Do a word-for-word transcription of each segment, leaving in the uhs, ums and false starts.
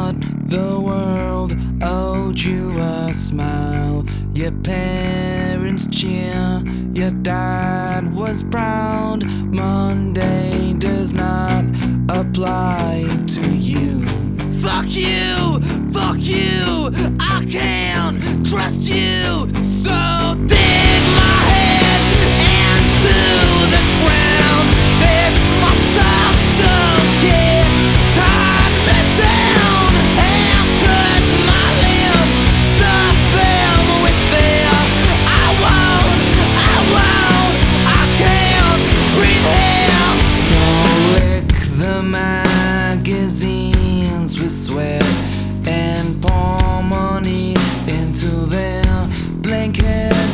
thought the world owed you a smile. Your parents cheer, your dad was proud. Monday does not apply to you. Fuck you, fuck you, I can't trust you. So dig my head into the ground. This massage get tied me down and cut my limbs, stuff them with fear. I won't, I won't, I can't breathe here. So lick the magazines with sweat and pour money into their blankets.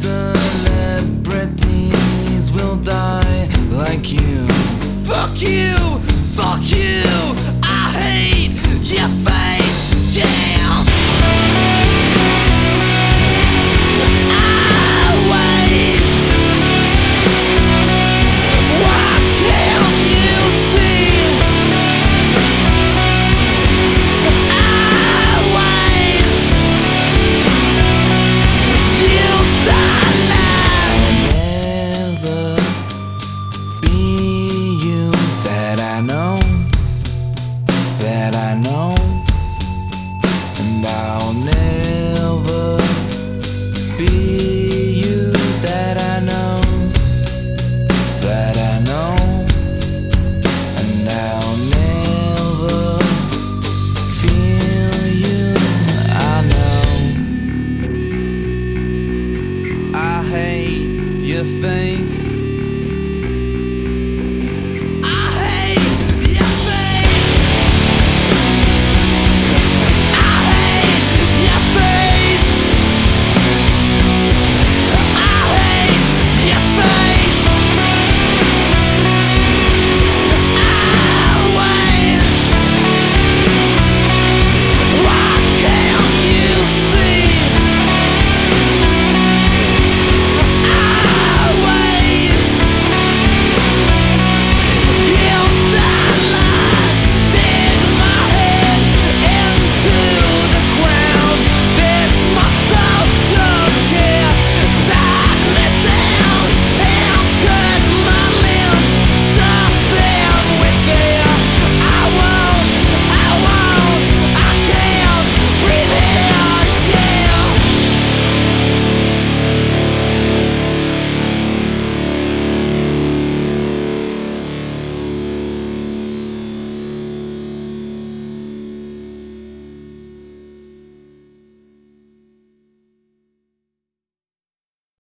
Celebrities will die like you. Fuck you, fuck you, I hate your face jam. Always, why can't you see? Always, you darling. Never be you that I know, that I know, and I'll never be you that I know, that I know, and I'll never feel you. I know I hate your face